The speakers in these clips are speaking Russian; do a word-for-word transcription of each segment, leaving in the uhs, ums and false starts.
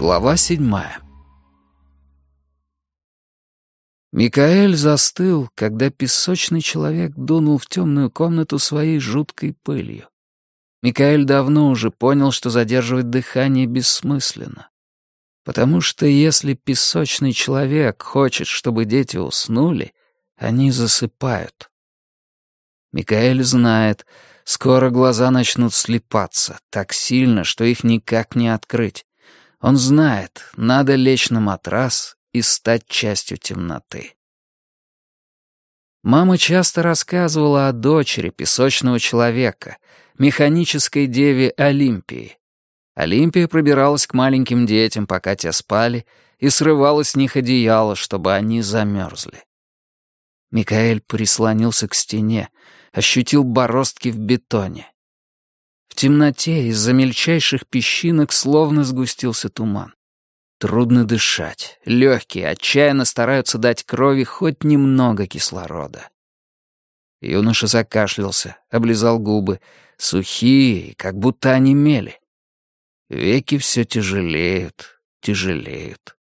Глава седьмая. Микаэль застыл, когда песочный человек дунул в темную комнату своей жуткой пылью. Микаэль давно уже понял, что задерживать дыхание бессмысленно. Потому что если песочный человек хочет, чтобы дети уснули, они засыпают. Микаэль знает, скоро глаза начнут слипаться так сильно, что их никак не открыть. Он знает, надо лечь на матрас и стать частью темноты. Мама часто рассказывала о дочери песочного человека, механической деве Олимпии. Олимпия пробиралась к маленьким детям, пока те спали, и срывала с них одеяло, чтобы они замерзли. Микаэль прислонился к стене, ощутил бороздки в бетоне. В темноте из-за мельчайших песчинок словно сгустился туман. Трудно дышать, легкие отчаянно стараются дать крови хоть немного кислорода. Юноша закашлялся, облизал губы, сухие, как будто онемели. Веки все тяжелеют, тяжелеют.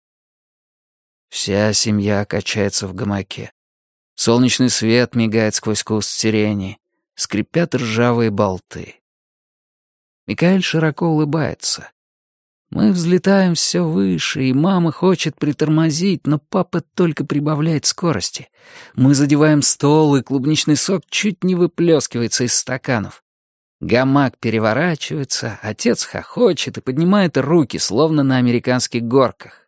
Вся семья качается в гамаке. Солнечный свет мигает сквозь куст сирени, скрипят ржавые болты. Микаэль широко улыбается. Мы взлетаем все выше, и мама хочет притормозить, но папа только прибавляет скорости. Мы задеваем стол, и клубничный сок чуть не выплескивается из стаканов. Гамак переворачивается, отец хохочет и поднимает руки, словно на американских горках.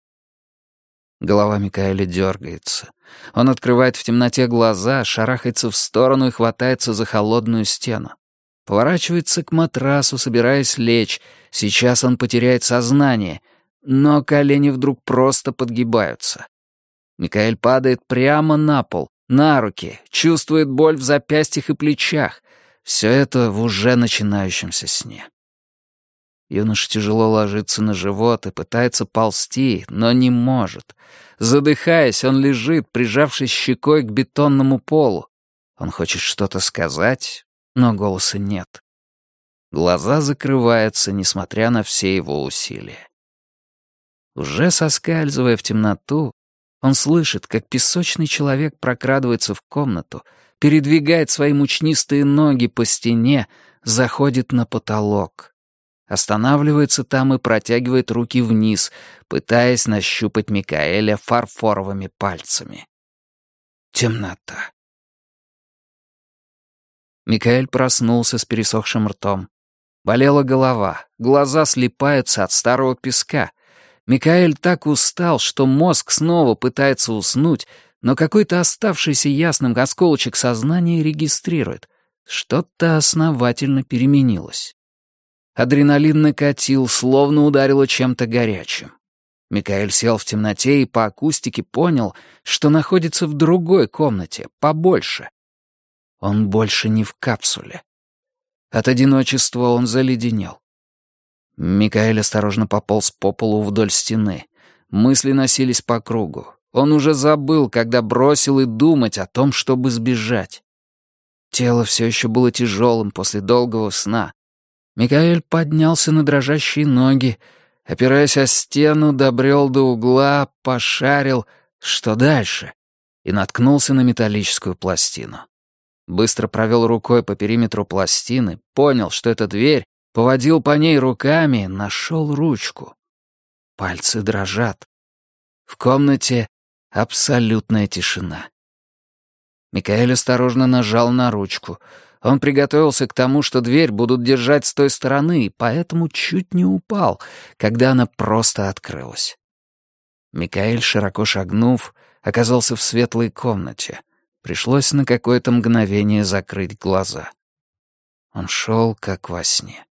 Голова Микаэля дергается. Он открывает в темноте глаза, шарахается в сторону и хватается за холодную стену. Поворачивается к матрасу, собираясь лечь. Сейчас он потеряет сознание, но колени вдруг просто подгибаются. Микаэль падает прямо на пол, на руки, чувствует боль в запястьях и плечах. Все это в уже начинающемся сне. Юноша тяжело ложится на живот и пытается ползти, но не может. Задыхаясь, он лежит, прижавшись щекой к бетонному полу. Он хочет что-то сказать, но голоса нет. Глаза закрываются, несмотря на все его усилия. Уже соскальзывая в темноту, он слышит, как песочный человек прокрадывается в комнату, передвигает свои мучнистые ноги по стене, заходит на потолок. Останавливается там и протягивает руки вниз, пытаясь нащупать Микаэля фарфоровыми пальцами. Темнота. Микаэль проснулся с пересохшим ртом. Болела голова, глаза слипаются от старого песка. Микаэль так устал, что мозг снова пытается уснуть, но какой-то оставшийся ясным осколочек сознания регистрирует. Что-то основательно переменилось. Адреналин накатил, словно ударило чем-то горячим. Микаэль сел в темноте и по акустике понял, что находится в другой комнате, побольше. Он больше не в капсуле. От одиночества он заледенел. Микаэль осторожно пополз по полу вдоль стены. Мысли носились по кругу. Он уже забыл, когда бросил и думать о том, чтобы сбежать. Тело все еще было тяжелым после долгого сна. Микаэль поднялся на дрожащие ноги, опираясь о стену, добрел до угла, пошарил, что дальше, и наткнулся на металлическую пластину. Быстро провел рукой по периметру пластины, понял, что это дверь, поводил по ней руками, нашел ручку. Пальцы дрожат. В комнате абсолютная тишина. Микаэль осторожно нажал на ручку. Он приготовился к тому, что дверь будут держать с той стороны, и поэтому чуть не упал, когда она просто открылась. Микаэль, широко шагнув, оказался в светлой комнате. Пришлось на какое-то мгновение закрыть глаза. Он шел, как во сне.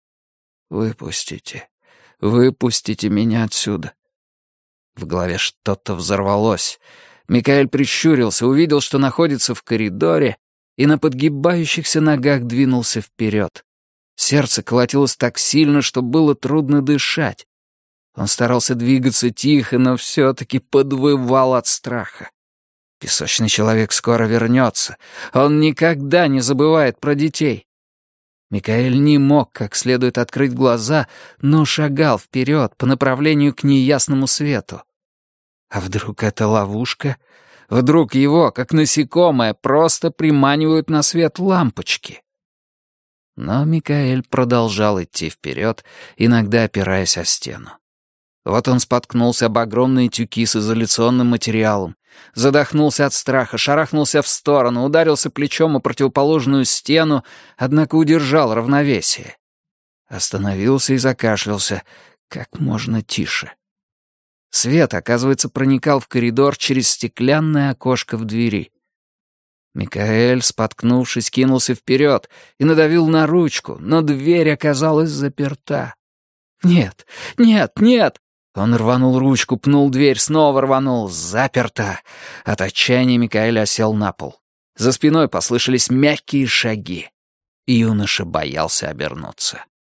«Выпустите, выпустите меня отсюда». В голове что-то взорвалось. Микаэль прищурился, увидел, что находится в коридоре, и на подгибающихся ногах двинулся вперед. Сердце колотилось так сильно, что было трудно дышать. Он старался двигаться тихо, но все-таки подвывал от страха. Песочный человек скоро вернется. Он никогда не забывает про детей. Микаэль не мог как следует открыть глаза, но шагал вперед по направлению к неясному свету. А вдруг это ловушка? Вдруг его, как насекомое, просто приманивают на свет лампочки? Но Микаэль продолжал идти вперед, иногда опираясь о стену. Вот он споткнулся об огромные тюки с изоляционным материалом, задохнулся от страха, шарахнулся в сторону, ударился плечом о противоположную стену, однако удержал равновесие. Остановился и закашлялся как можно тише. Свет, оказывается, проникал в коридор через стеклянное окошко в двери. Микаэль, споткнувшись, кинулся вперед и надавил на ручку, но дверь оказалась заперта. «Нет, нет, нет!» Он рванул ручку, пнул дверь, снова рванул. Заперто. От отчаяния Микаэль осел на пол. За спиной послышались мягкие шаги. Юноша боялся обернуться.